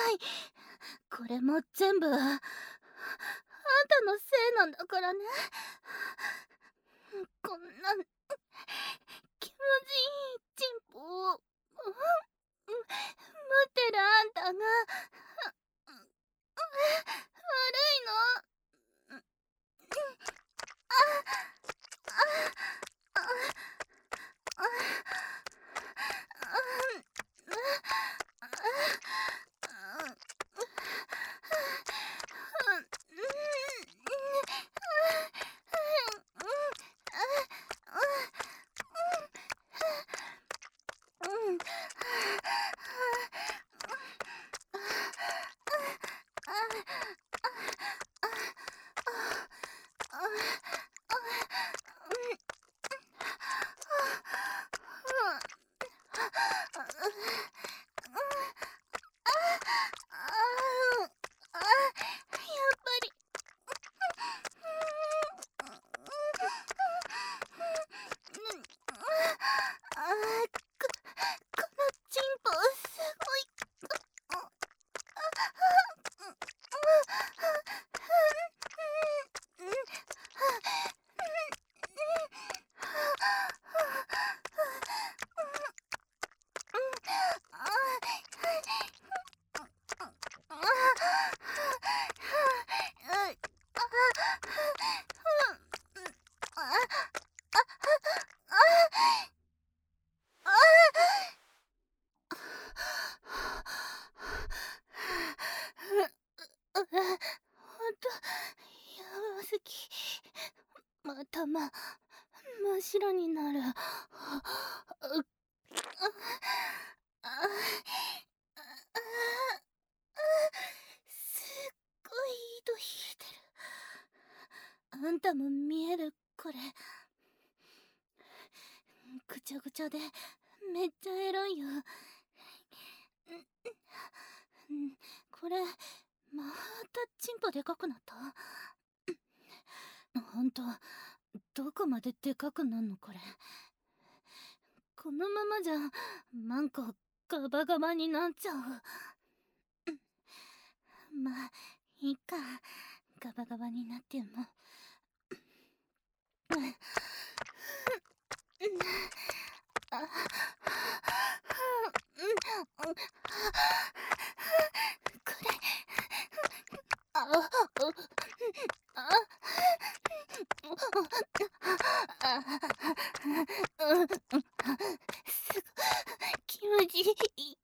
い。これも全部あんたのせいなんだからね。こんな気持ちいいチンポを持ってるあんたが悪いの。ほんと、やばすぎ。頭、真っ白になる。すっごい糸引いてる。あんたも見えるこれ。ぐちゃぐちゃでめっちゃエロいよ。これまたチンポでかくなった？ほんとどこまででかくなんのこれ。このままじゃマンコガバガバになっちゃう。まあいいか、ガバガバになっても。これすごい気持ちいい。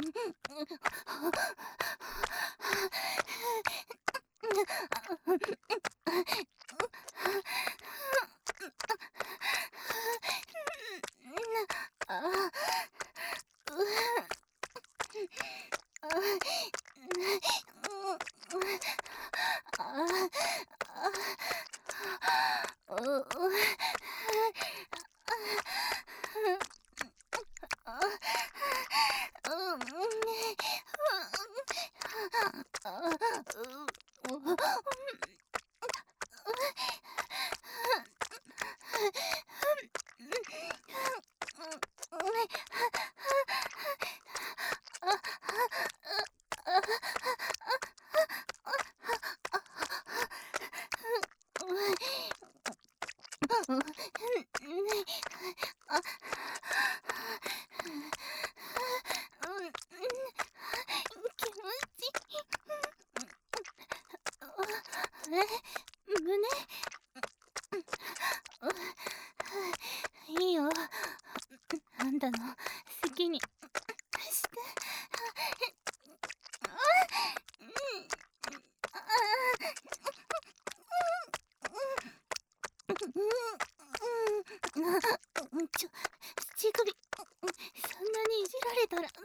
胸いいよ、あんたの好きにして。乳首そんなにいじられたらめっ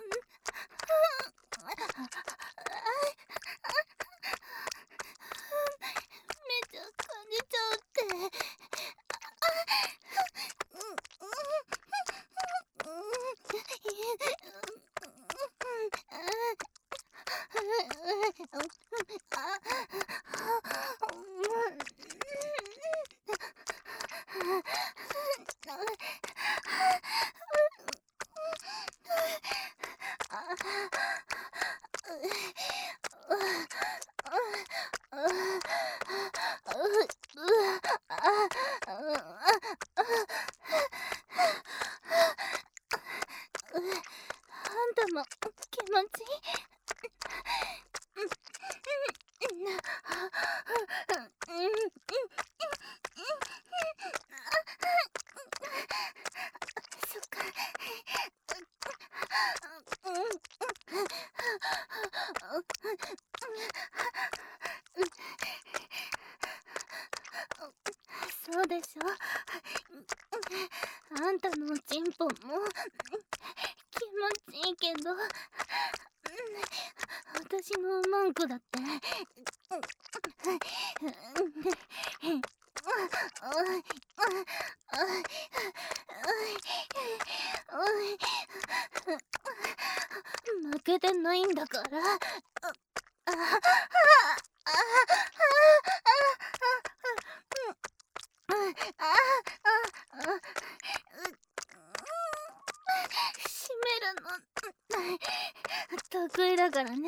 あんたも気持ちいい？そっか。そうでしょ。あんたのおちんぽも気持ちいいけど、私のマンコだって負けてないんだから。閉めるの得意だからね。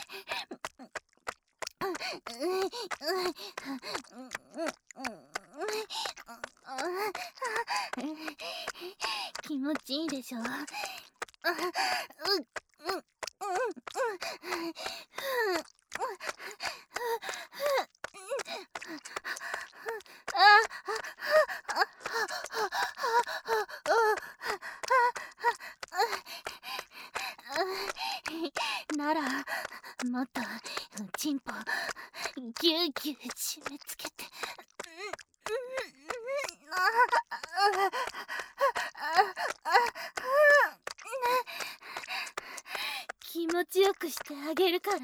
気持ちいいでしょ。ならもっとチンポぎゅうぎゅう締め付けて。気持ちよくしてあげるから。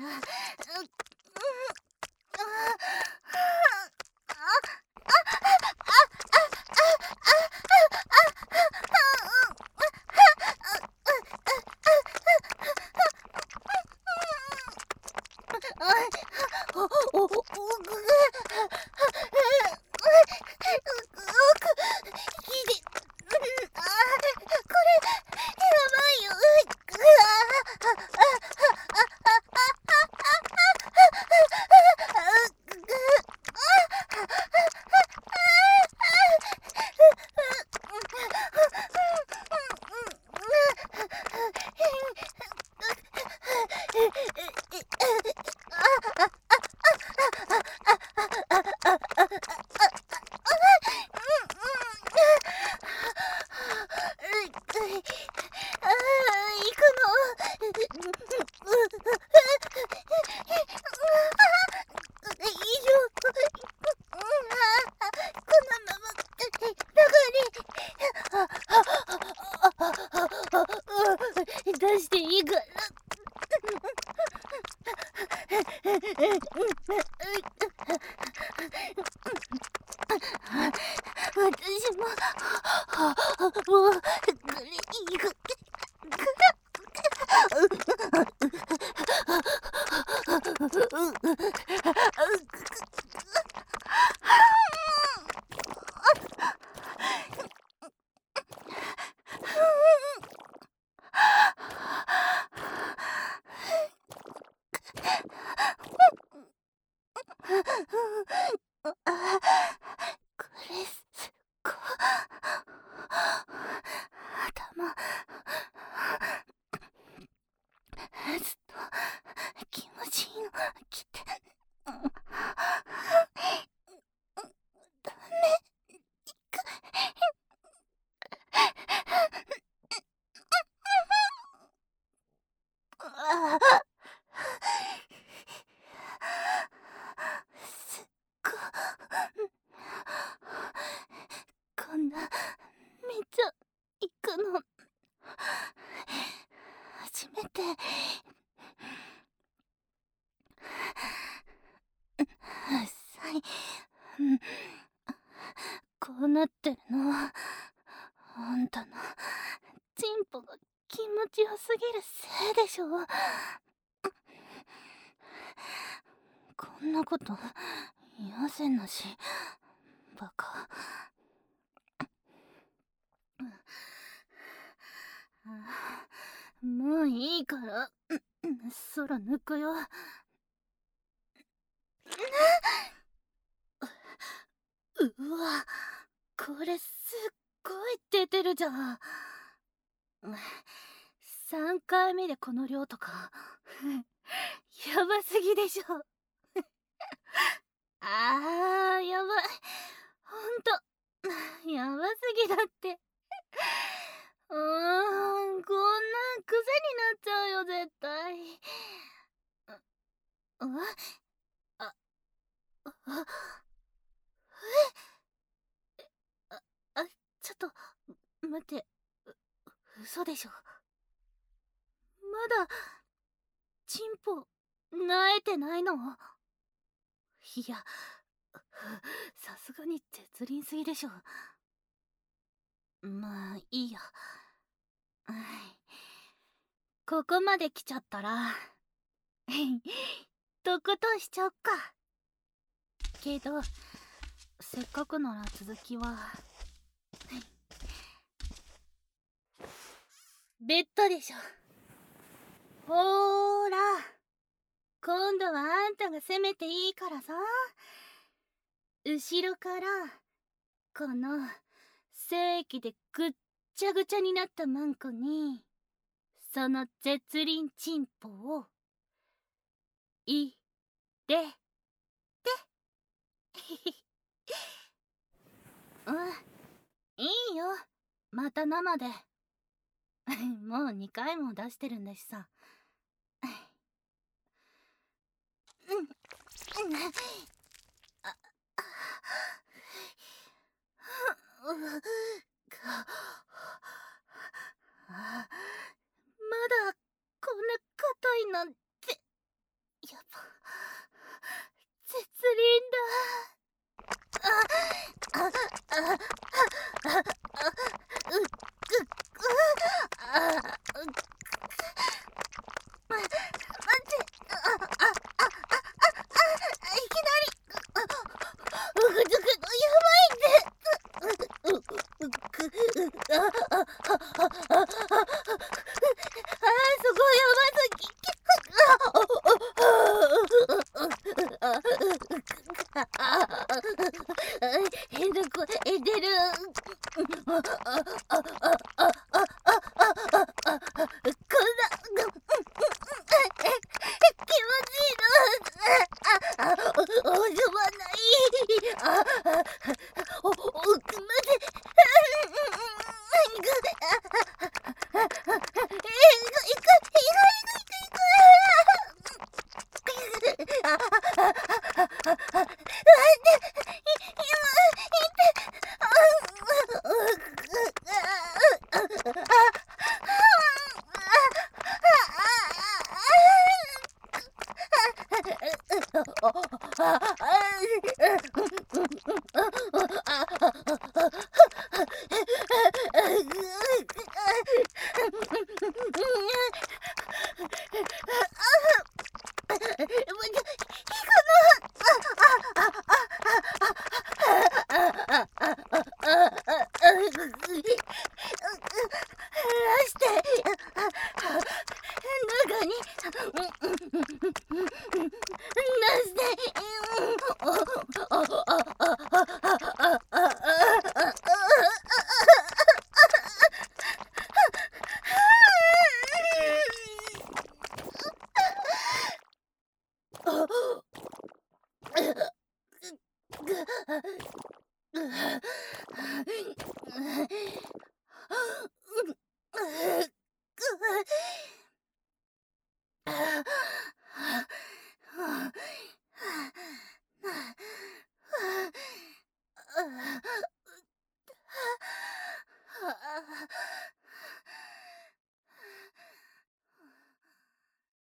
出していいから。私ももうこれいいか。これすっご頭ずっと気持ちいいの来て。ダメか。すっごこんなめっちゃ行くの初めて。こうなってるのはあんたのチンポが気持ちよすぎるせいでしょ。こんなこと言わせんなし、バカ。 もういいから、空抜くよ。うわ、これすっごい出てるじゃん。3回目でこの量とかやばすぎでしょ。やばい。ほんとやばすぎだって。こんなん癖になっちゃうよ絶対。あああちょっと待って、嘘でしょ。まだチンポなえてないの？いや、さすがに絶倫すぎでしょ。まあいいや。ここまで来ちゃったらとことんしちゃおっか。けどせっかくなら続きはベッドでしょ。ほーら、今度はあんたが攻めていいからさ。後ろからこの正規でぐっちゃぐちゃになったマンコにその絶倫チンポをいでていいよ、また生でもう2回も出してるんだしさ。まだこんな硬いなんて、やっぱ絶倫だ。待って、いきなりうぐずくのやばいんで。すごいやばすぎ。変な声出る。こんな気持ちいいの。おじまない。待て。